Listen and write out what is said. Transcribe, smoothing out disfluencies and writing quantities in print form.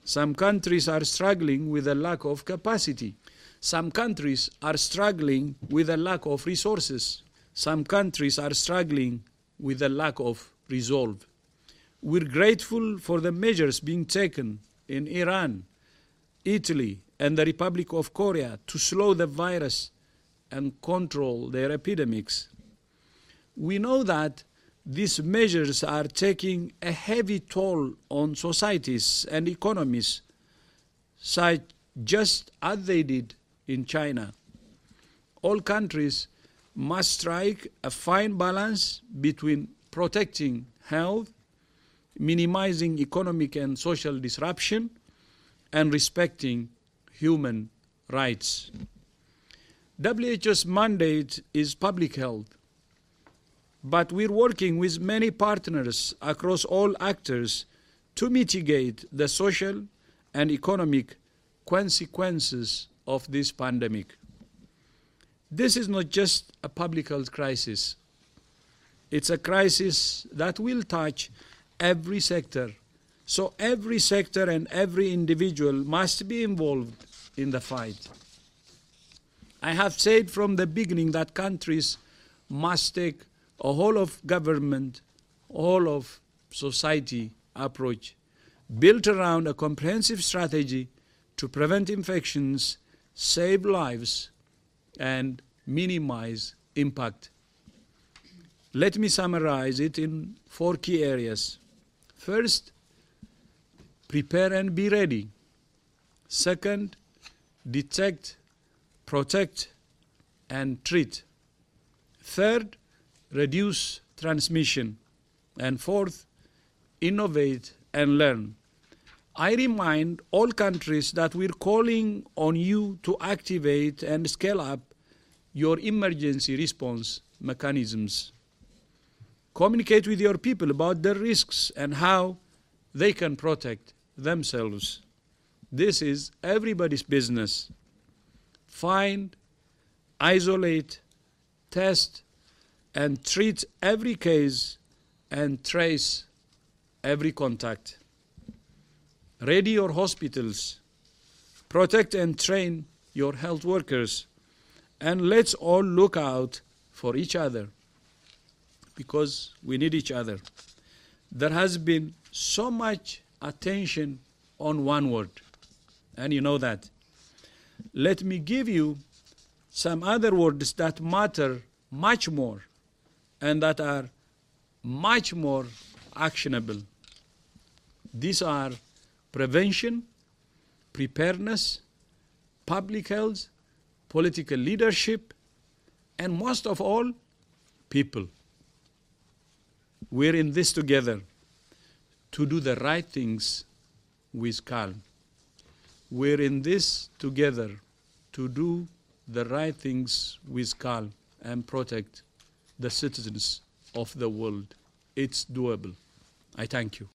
Some countries are struggling with a lack of capacity. Some countries are struggling with a lack of resources. Some countries are struggling with a lack of resolve. We're grateful for the measures being taken in Iran, Italy, and the Republic of Korea to slow the virus and control their epidemics. We know that these measures are taking a heavy toll on societies and economies, such just as they did in China. All countries must strike a fine balance between protecting health, minimizing economic and social disruption, and respecting human rights. WHO's mandate is public health, but we're working with many partners across all actors to mitigate the social and economic consequences of this pandemic. This is not just a public health crisis. It's a crisis that will touch every sector. So every sector and every individual must be involved in the fight. I have said from the beginning that countries must take a whole of government, whole of society approach built around a comprehensive strategy to prevent infections, save lives, and minimize impact. Let me summarize it in 4 key areas. First, prepare and be ready. Second, detect, protect, and treat. Third, reduce transmission. And fourth, innovate and learn. I remind all countries that we're calling on you to activate and scale up your emergency response mechanisms. Communicate with your people about the risks and how they can protect themselves. This is everybody's business. Find, isolate, test, and treat every case and trace every contact. Ready your hospitals. Protect and train your health workers. And let's all look out for each other, because we need each other. There has been so much attention on one word, and you know that. Let me give you some other words that matter much more and that are much more actionable. These are prevention, preparedness, public health, political leadership, and most of all, people. We're in this together to do the right things with calm. We're in this together to do the right things with calm and protect the citizens of the world. It's doable. I thank you.